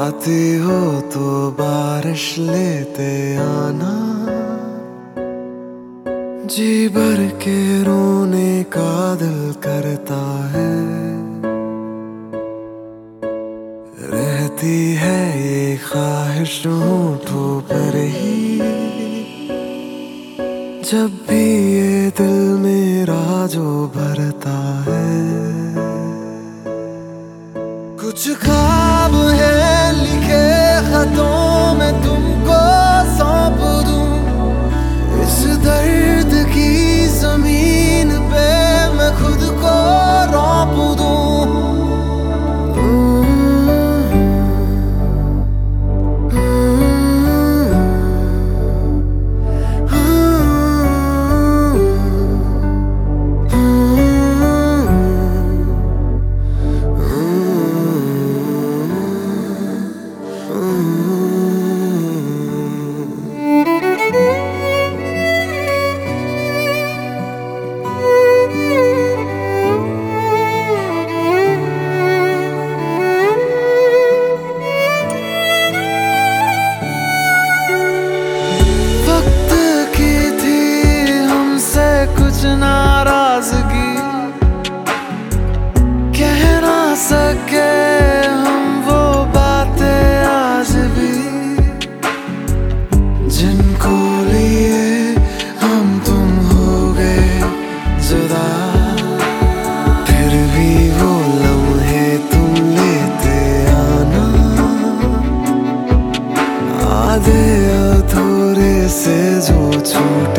आती हो तो बारिश लेते आना, जी भर के रोने का दिल करता है। रहती है ये ख्वाहिश होठों पर ही, जब भी ये दिल मेरा जो भरता है। कुछ ख्वाब है लिखे खतों में तुमको सौंप दूं, इस दर्द की जमीन पे मैं खुद को रौंप दूं। नाराजगी कह ना सके हम वो बातें आज भी, जिनको लिए हम तुम हो गए जुदा। फिर भी वो लम्हे तुम लेते आना, आधे अधूरे से जो छूट